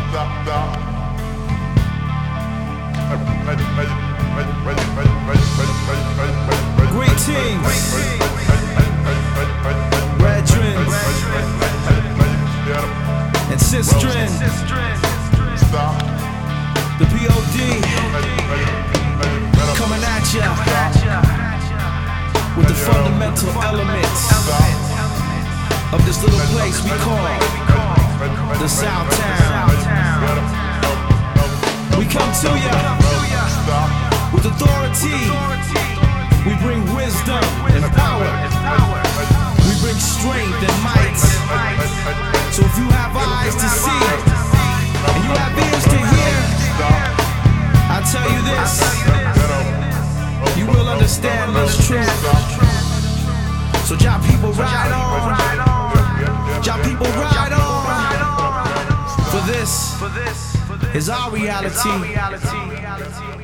Greetings, brethren and sistren. The POD coming at ya with the fundamental elements of this little place we call the South Town. We come to ya with authority. We bring wisdom and power. We bring strength and might. So if you have eyes to see and you have ears to hear, I tell you this, you will understand this truth. So y'all people ride on. Y'all people ride on. For this is our reality.